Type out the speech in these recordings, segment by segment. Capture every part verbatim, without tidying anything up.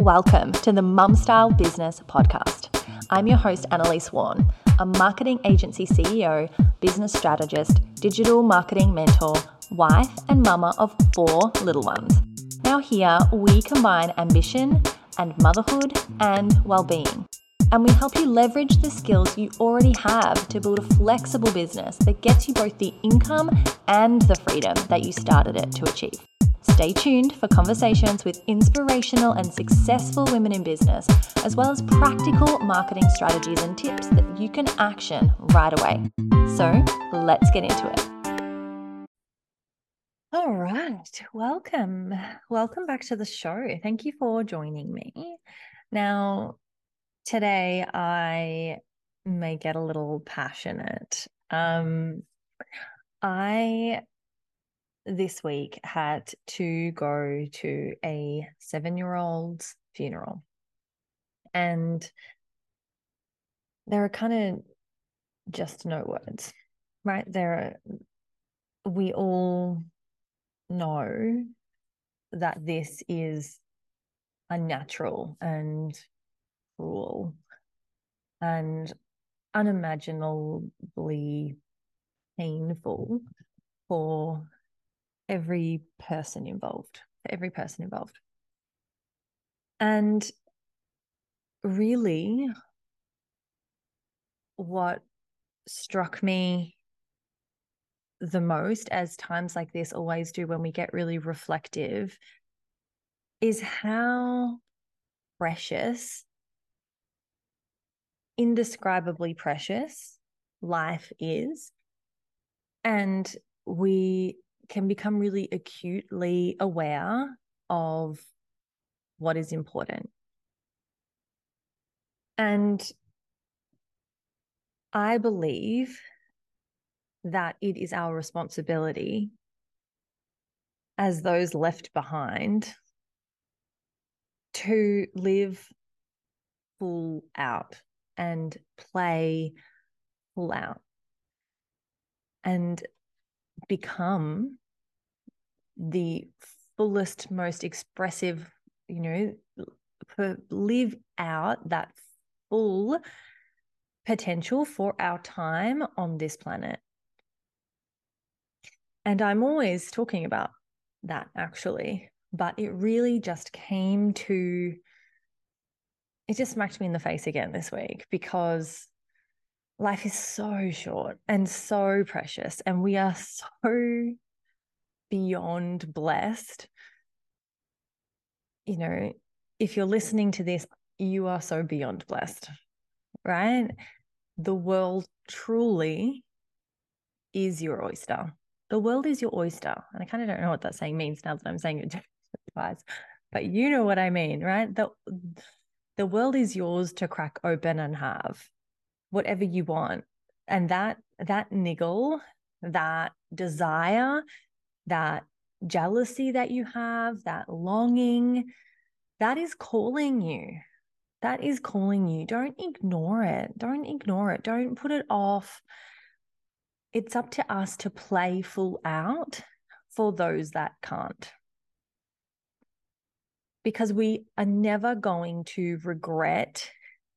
welcome to the Mum Style Business Podcast. I'm your host, Annalise Warren, a marketing agency C E O, business strategist, digital marketing mentor, wife and mama of four little ones. Now here, we combine ambition and motherhood and well-being. And we help you leverage the skills you already have to build a flexible business that gets you both the income and the freedom that you started it to achieve. Stay tuned for conversations with inspirational and successful women in business, as well as practical marketing strategies and tips that you can action right away. So let's get into it. All right, welcome. Welcome back to the show. Thank you for joining me. Now, today I may get a little passionate. Um, I this week had to go to a seven-year-old's funeral. And there are kind of just no words, right? There are, we all know that this is unnatural and cruel and unimaginably painful for every person involved, for every person involved. And really, what struck me the most, as times like this always do when we get really reflective, is how precious, indescribably precious life is. And we can become really acutely aware of what is important. And I believe that it is our responsibility as those left behind to live full out and play full out and become the fullest, most expressive, you know, live out that full potential for our time on this planet. And I'm always talking about that, actually, but it really just came to, it just smacked me in the face again this week, because life is so short and so precious, and we are so beyond blessed. You know, if you're listening to this, you are so beyond blessed, right? The world truly is your oyster. The world is your oyster. And I kind of don't know what that saying means now that I'm saying it twice, but you know what I mean, right? The, the world is yours to crack open and have whatever you want. And that, that niggle, that desire, that jealousy that you have, that longing, that is calling you. That is calling you. Don't ignore it. Don't ignore it. Don't put it off. It's up to us to play full out for those that can't. Because we are never going to regret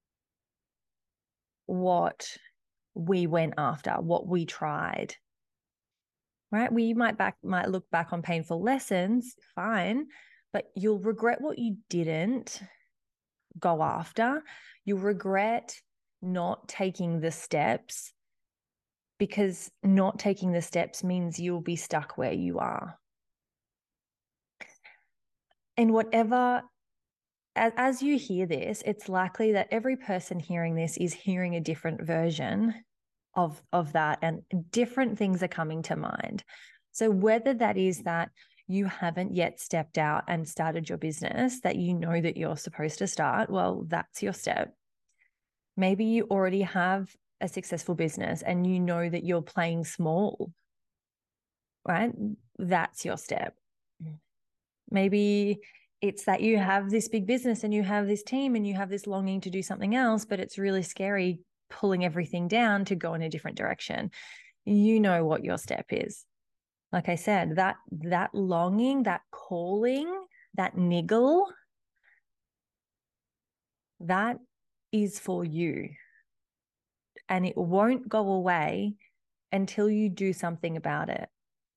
what we went after, what we tried. Right? We might back might look back on painful lessons, fine, but you'll regret what you didn't go after. You'll regret not taking the steps, because not taking the steps means you'll be stuck where you are. And whatever, as, as you hear this, it's likely that every person hearing this is hearing a different version of, of that, and different things are coming to mind. So whether that is that you haven't yet stepped out and started your business that you know that you're supposed to start, well, that's your step. Maybe you already have a successful business and you know that you're playing small, right? That's your step. Maybe it's that you have this big business and you have this team and you have this longing to do something else, but it's really scary pulling everything down to go in a different direction. You know what your step is. Like I said, that that longing, that calling, that niggle, That is for you. And it won't go away until you do something about it.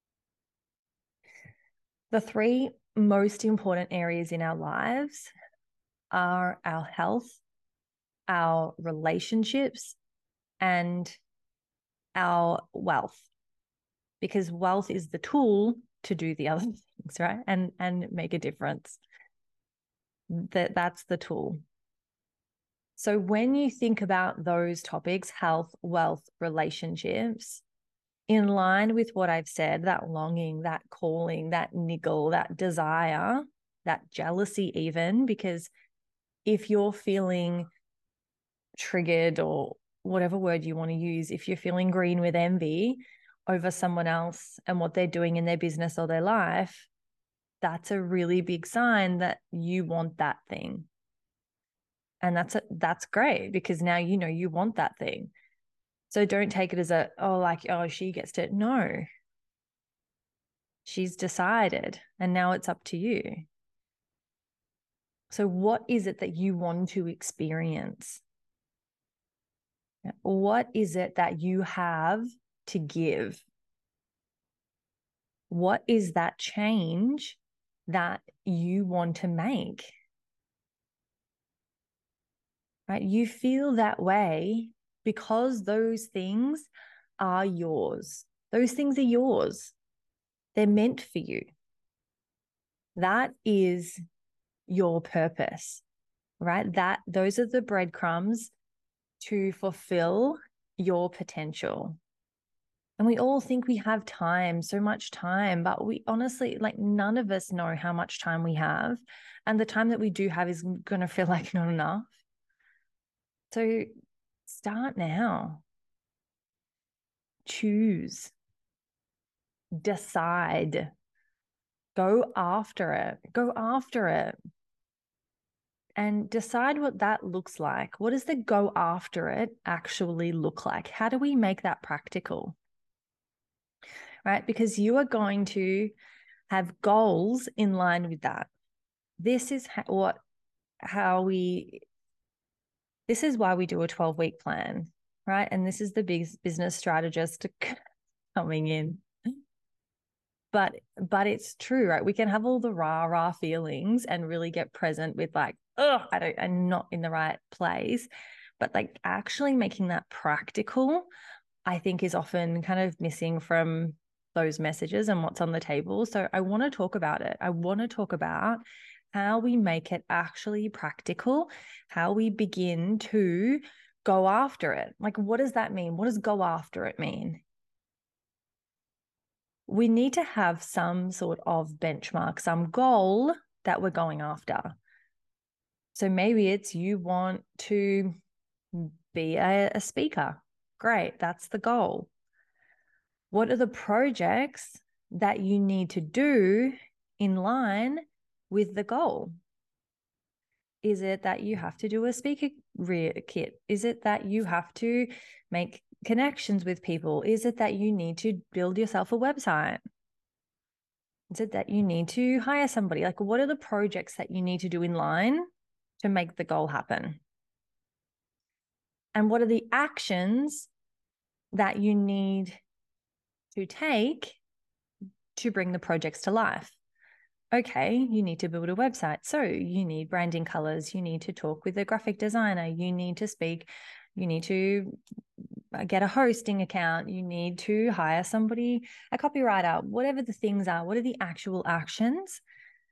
The three most important areas in our lives are our health, our relationships, and our wealth. Because wealth is the tool to do the other things, right? And and make a difference. That that's the tool. So when you think about those topics, health, wealth, relationships, in line with what I've said, that longing, that calling, that niggle, that desire, that jealousy, even, because if you're feeling triggered or whatever word you want to use, if you're feeling green with envy over someone else and what they're doing in their business or their life, that's a really big sign that you want that thing. And that's a, that's great because now you know you want that thing. So don't take it as a, oh, like, oh, she gets to, no. She's decided, and now it's up to you. So what is it that you want to experience? What is it that you have to give? What is that change that you want to make? Right? You feel that way because those things are yours. Those things are yours. They're meant for you. That is your purpose, right? That those are the breadcrumbs to fulfill your potential. And we all think we have time, so much time, but we honestly, like, none of us know how much time we have. And the time that we do have is going to feel like not enough. So start now. Choose. Decide. Go after it. Go after it. And decide what that looks like. What does the go after it actually look like? How do we make that practical? Right? Because you are going to have goals in line with that. This is how, what, how we, this is why we do a twelve week plan, right? And this is the big business strategist coming in. But, but it's true, right? We can have all the rah, rah feelings and really get present with like, oh, I don't, I'm not in the right place. But like actually making that practical, I think is often kind of missing from those messages and what's on the table. So I want to talk about it. I want to talk about how we make it actually practical, how we begin to go after it. Like, what does that mean? What does go after it mean? We need to have some sort of benchmark, some goal that we're going after. So maybe it's you want to be a, a speaker. Great, that's the goal. What are the projects that you need to do in line with the goal? Is it that you have to do a speaker kit? Is it that you have to make connections with people? Is it that you need to build yourself a website? Is it that you need to hire somebody? Like, what are the projects that you need to do in line to make the goal happen? And what are the actions that you need to take to bring the projects to life? Okay, you need to build a website. So you need branding colors. You need to talk with a graphic designer. You need to speak. You need to get a hosting account. You need to hire somebody, a copywriter, whatever the things are. What are the actual actions?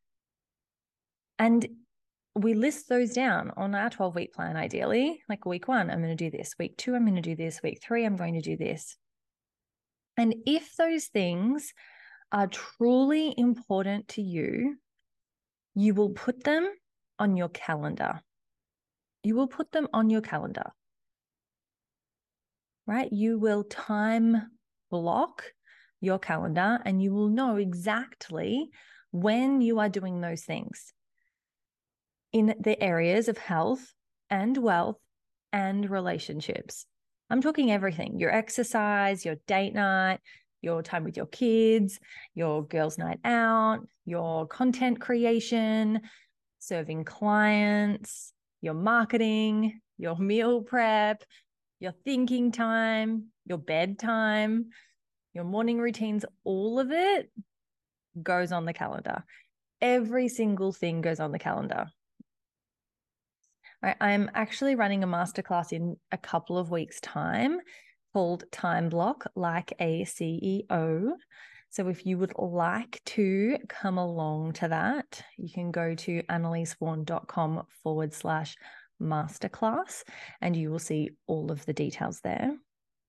And we list those down on our twelve week plan, ideally. Like week one, I'm going to do this. Week two, I'm going to do this. Week three, I'm going to do this. And if those things are truly important to you, you will put them on your calendar. You will put them on your calendar, right? You will time block your calendar and you will know exactly when you are doing those things in the areas of health and wealth and relationships. I'm talking everything, your exercise, your date night, your time with your kids, your girls' night out, your content creation, serving clients, your marketing, your meal prep, your thinking time, your bedtime, your morning routines, all of it goes on the calendar. Every single thing goes on the calendar. I'm actually running a masterclass in a couple of weeks' time called Time Block Like a C E O. So if you would like to come along to that, you can go to annalieswan.com forward slash masterclass and you will see all of the details there.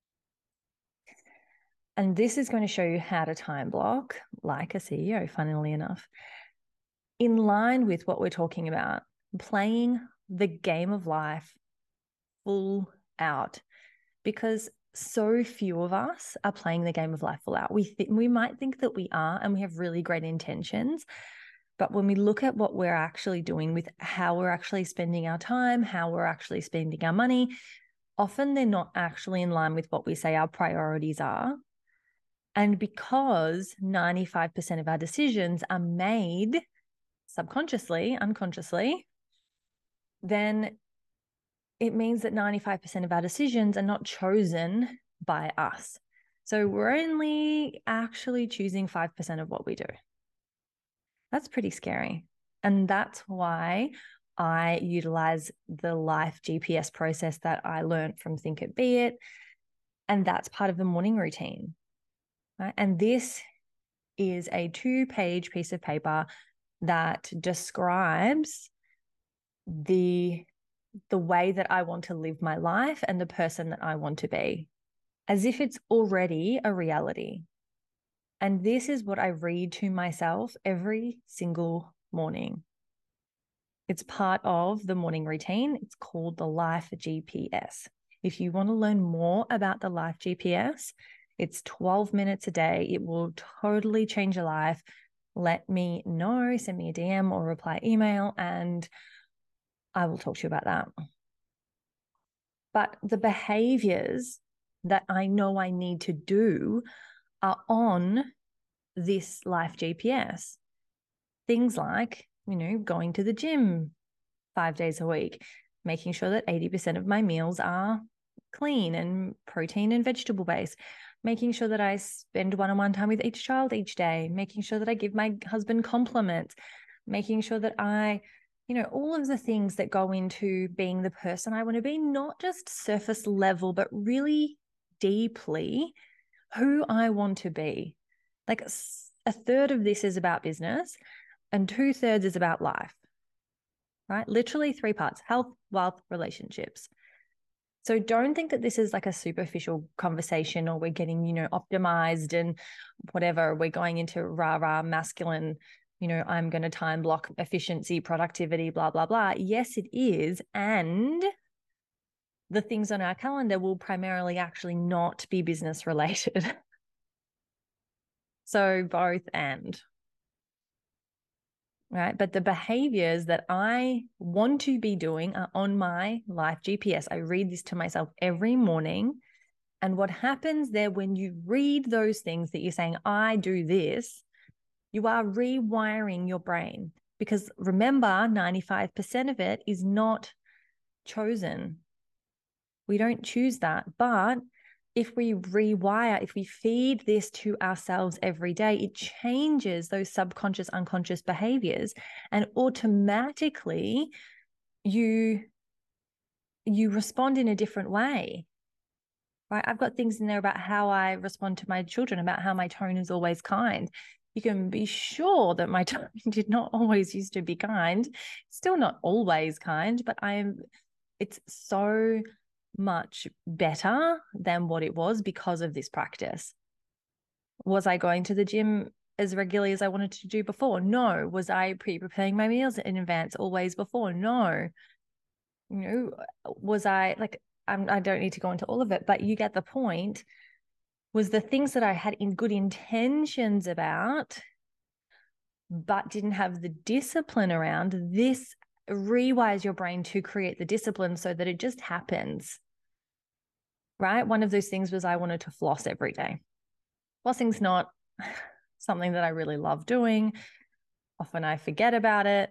And this is going to show you how to time block like a C E O, funnily enough, in line with what we're talking about, playing the game of life full out, because so few of us are playing the game of life full out. We th- we might think that we are, and we have really great intentions. But when we look at what we're actually doing with how we're actually spending our time, how we're actually spending our money, often they're not actually in line with what we say our priorities are. And because ninety-five percent of our decisions are made subconsciously, unconsciously, then it means that ninety-five percent of our decisions are not chosen by us. So we're only actually choosing five percent of what we do. That's pretty scary. And that's why I utilize the life G P S process that I learned from Think It Be It. And that's part of the morning routine. Right? And this is a two-page piece of paper that describes the the way that I want to live my life and the person that I want to be, as if it's already a reality. And this is what I read to myself every single morning. It's part of the morning routine. It's called the Life G P S. If you want to learn more about the Life G P S, it's twelve minutes a day. It will totally change your life. Let me know, send me a D M or reply email, and I will talk to you about that. But the behaviors that I know I need to do are on this Life G P S. Things like, you know, going to the gym five days a week, making sure that eighty percent of my meals are clean and protein and vegetable based, making sure that I spend one-on-one time with each child each day, making sure that I give my husband compliments, making sure that I, you know, all of the things that go into being the person I want to be, not just surface level, but really deeply who I want to be. Like a third of this is about business and two thirds is about life, right? Literally three parts: health, wealth, relationships. So don't think that this is like a superficial conversation or we're getting, you know, optimized and whatever. We're going into rah, rah, masculine, you know, I'm going to time block efficiency, productivity, blah, blah, blah. Yes, it is. And the things on our calendar will primarily actually not be business related. So both and. Right. But the behaviors that I want to be doing are on my Life G P S. I read this to myself every morning. And what happens there when you read those things that you're saying, I do this, you are rewiring your brain. Because remember, ninety-five percent of it is not chosen. We don't choose that. But if we rewire, if we feed this to ourselves every day, it changes those subconscious, unconscious behaviors. And automatically you, you respond in a different way. Right? I've got things in there about how I respond to my children, about how my tone is always kind. You can be sure that my tone did not always used to be kind. Still not always kind, but I am, it's so much better than what it was because of this practice. Was I going to the gym as regularly as I wanted to do before? No. Was I pre-preparing my meals in advance always before? No. You know, was I like, I'm, I don't need to go into all of it, but you get the point. Was the things that I had in good intentions about, but didn't have the discipline around, this rewires your brain to create the discipline so that it just happens. Right? One of those things was I wanted to floss every day. Flossing's not something that I really love doing. Often I forget about it.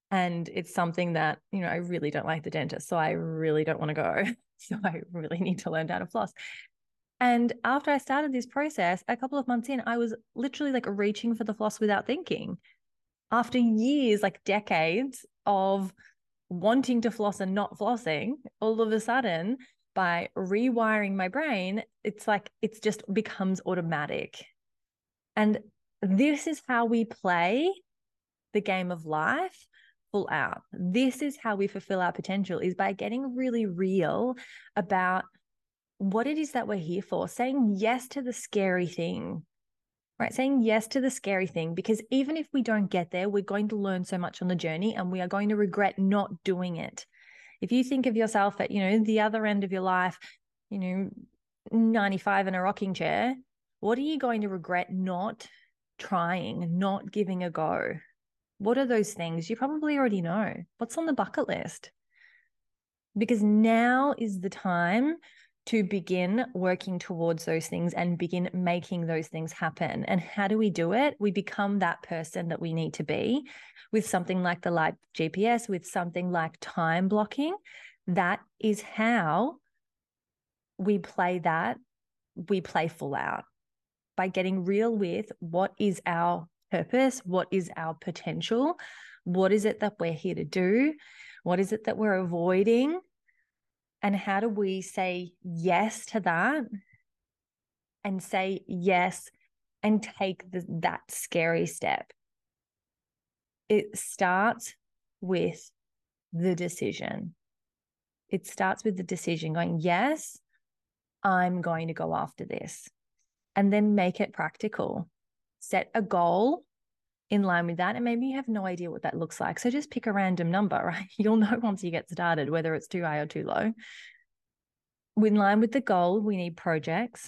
And it's something that, you know, I really don't like the dentist, so I really don't want to go. So I really need to learn how to floss. And after I started this process, a couple of months in, I was literally like reaching for the floss without thinking. After years, like decades of wanting to floss and not flossing, all of a sudden, by rewiring my brain, it's like it's just becomes automatic. And this is how we play the game of life full out. This is how we fulfill our potential, is by getting really real about what it is that we're here for, saying yes to the scary thing, right? Saying yes to the scary thing, because even if we don't get there, we're going to learn so much on the journey and we are going to regret not doing it. If you think of yourself at, you know, the other end of your life, you know, ninety-five in a rocking chair, what are you going to regret not trying, not giving a go? What are those things? You probably already know. What's on the bucket list? Because now is the time to begin working towards those things and begin making those things happen. And how do we do it? We become that person that we need to be with something like the Life G P S, with something like time blocking. That is how we play that. We play full out by getting real with what is our purpose, what is our potential, what is it that we're here to do, what is it that we're avoiding, and how do we say yes to that and say yes and take the, that scary step. It starts with the decision. It starts with the decision going, yes, I'm going to go after this, and then make it practical. Set a goal in line with that. And maybe you have no idea what that looks like. So just pick a random number, right? You'll know once you get started, whether it's too high or too low. In line with the goal, we need projects.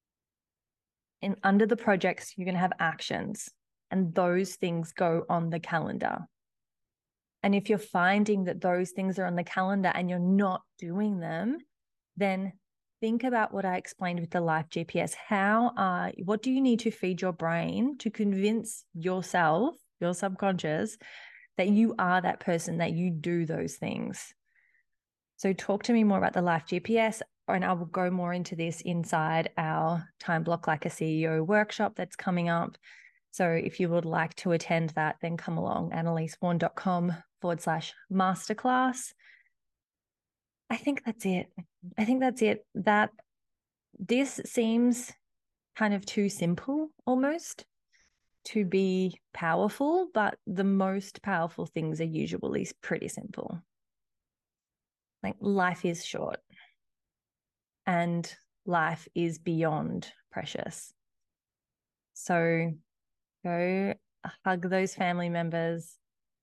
And under the projects, you're going to have actions. And those things go on the calendar. And if you're finding that those things are on the calendar and you're not doing them, then think about what I explained with the Life G P S. How uh, what do you need to feed your brain to convince yourself, your subconscious, that you are that person, that you do those things? So talk to me more about the Life G P S, and I will go more into this inside our Time Block Like a C E O workshop that's coming up. So if you would like to attend that, then come along, annalisewarren.com forward slash masterclass. I think that's it. I think that's it. That this seems kind of too simple almost to be powerful, but the most powerful things are usually pretty simple. Like life is short and life is beyond precious. So go hug those family members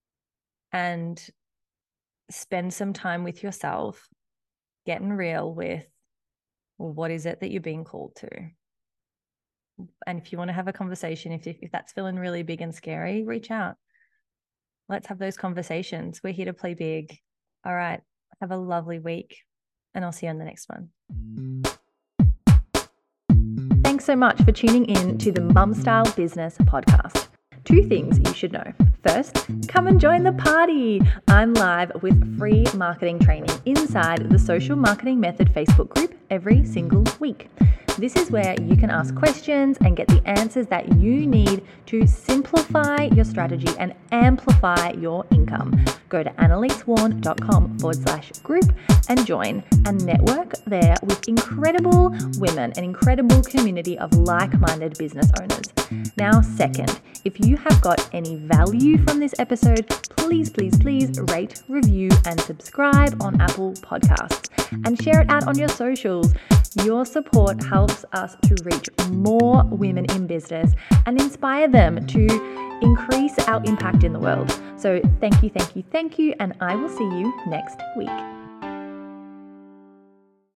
and spend some time with yourself, getting real with, well, what is it that you're being called to? And if you want to have a conversation, if, if that's feeling really big and scary, reach out. Let's have those conversations. We're here to play big. All right. Have a lovely week, and I'll see you on the next one. Thanks so much for tuning in to the Mum Style Business Podcast. Two things you should know. First, come and join the party. I'm live with free marketing training inside the Social Marketing Method Facebook group every single week. This is where you can ask questions and get the answers that you need to simplify your strategy and amplify your income. Go to annalisewarren.com forward slash group and join and network there with incredible women, an incredible community of like-minded business owners. Now, second, if you have got any value from this episode, please, please, please rate, review, and subscribe on Apple Podcasts and share it out on your socials. Your support helps us to reach more women in business and inspire them to increase our impact in the world. So thank you, thank you, thank you, and I will see you next week.